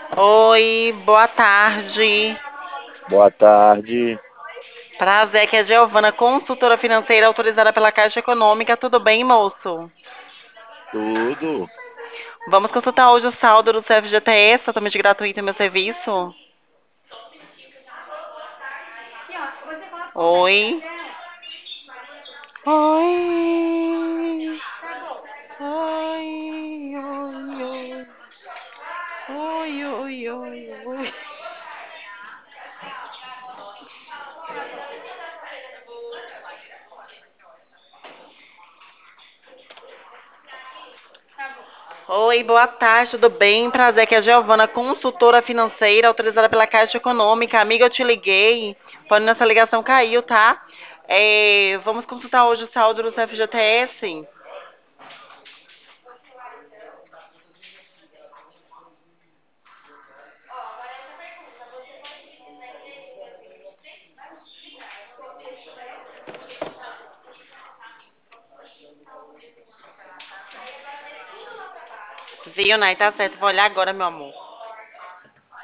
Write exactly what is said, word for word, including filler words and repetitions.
Oi, boa tarde. Boa tarde, Prazer, que é Giovana, consultora financeira autorizada pela Caixa Econômica. Tudo bem, moço? tudo. Vamos consultar hoje o saldo do C F G T S, totalmente gratuito em meu serviço. Oi. Oi. Oi, oi, oi. Oi, oi, oi, oi. Oi, boa tarde, tudo bem? Prazer, que é a Giovana, consultora financeira autorizada pela Caixa Econômica. Amiga, eu te liguei, porém nessa ligação caiu, tá? É, vamos consultar hoje o saldo do C F G T S. Viu, Nai? Tá certo, vou olhar agora, meu amor.